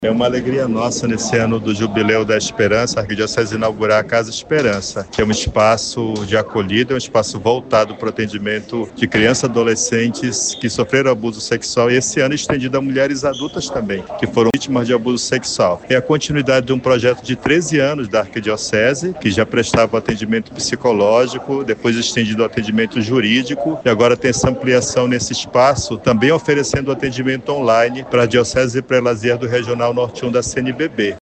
É uma alegria nossa nesse ano do Jubileu da Esperança, a Arquidiocese inaugurar a Casa Esperança, que é um espaço de acolhida, um espaço voltado para o atendimento de crianças e adolescentes que sofreram abuso sexual e esse ano estendido a mulheres adultas também, que foram vítimas de abuso sexual. É a continuidade de um projeto de 13 anos da Arquidiocese, que já prestava atendimento psicológico, depois estendido ao atendimento jurídico e agora tem essa ampliação nesse espaço, também oferecendo atendimento online para a Diocese Prelazier do Regional Norte 1 da CNBB.